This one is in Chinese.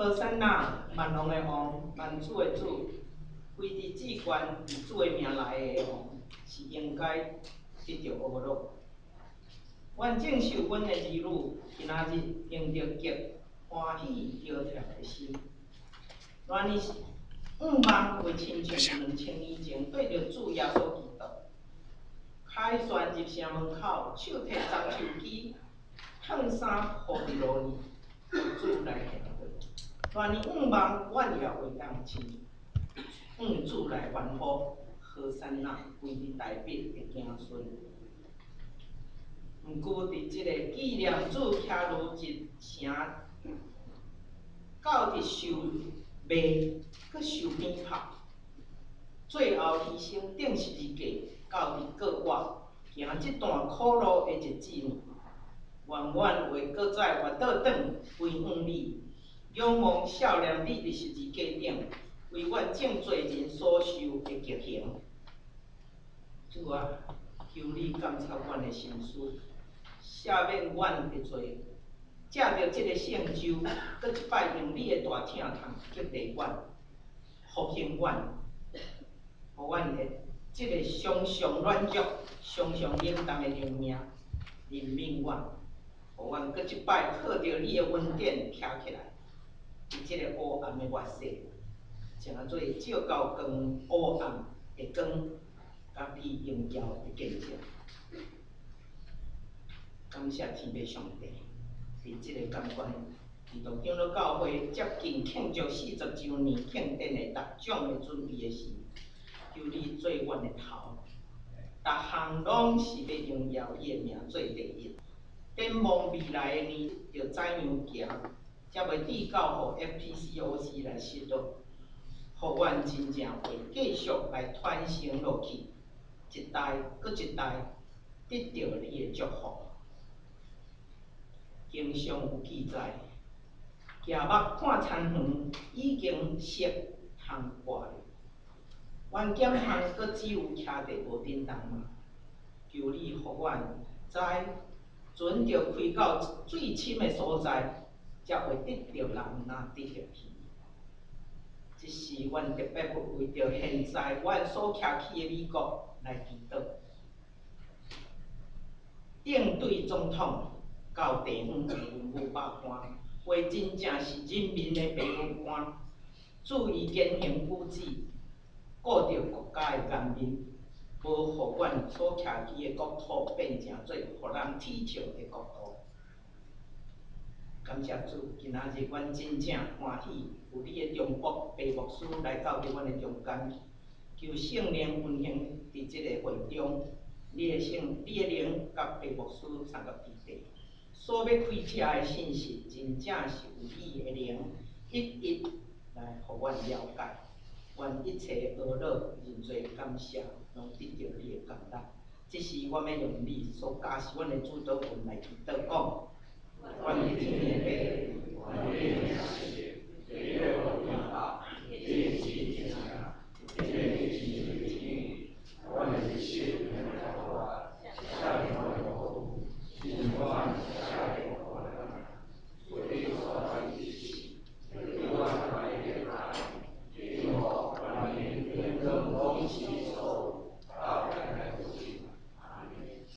好山那万王的王，万主的主，规治至权以主的名来的王，是应该得到阿乐。阮正受阮的儿女，今仔日用着极欢喜摇跳的心。原来是5万为亲像2000年前对着主耶稣基督，凯旋入城门口，手提长手机，烫衫互伫路里，主来行过。原来5万阮也会当亲，主来欢呼，好山那规日大笔会行顺。毋过，伫即个纪念主徛如一城，到伫受卖，搁受鞭炮，最后牺牲顶十字架，到伫国外行即段苦路的日子呢，愿阮会搁再活倒转归向你，仰望少年你伫十字架顶，为阮正罪人所受的极刑。主啊，求你监察阮的心思。赦免阮的罪，借着即个圣酒，搁一摆用你的大疼痛激励阮，复兴阮，互阮的即个常常软弱、常常冷淡的灵命，怜悯阮，互阮搁一摆靠着你的恩典徛起来，伫即个黑暗的末世，成做照到光黑暗的光，甲你荣耀的见证。感谢天父上帝，伫即个感官，基督长老教会接近庆祝40周年庆典的逐种的准备的时，求你做阮的头，逐项拢是要荣耀伊的名做第一。展望未来的年，要怎样行，才袂递到互 FPCOC 来失落，互阮真正会继续来传承落去，一代搁一代得到你的祝福。经上有记载，举目看田园，已经色通破了。阮检项阁只有徛伫无叮当嘛，求你互阮知，船着开到最深的所在，才会得到人若得入去。即是阮特别要为着现在阮所徛起的美国来祈祷。应对总统。到地方的文武百官，话真正是人民的白骨官，注意言行举止，顾着国家的安宁，无互阮所徛起的国土变成做互人耻笑的国土。感谢主，今仔日阮真正欢喜，有你的中国白牧师来到伫阮的中间，求圣灵运行伫即个会中，你的灵甲白牧师三个伫地。所要开车的信息，真正是有你的灵，一一来互阮了解。愿一切阿乐人罪感谢，拢得到你的感动。这是我要用你所教示阮的主导文来祈祷讲。愿你天的父，愿你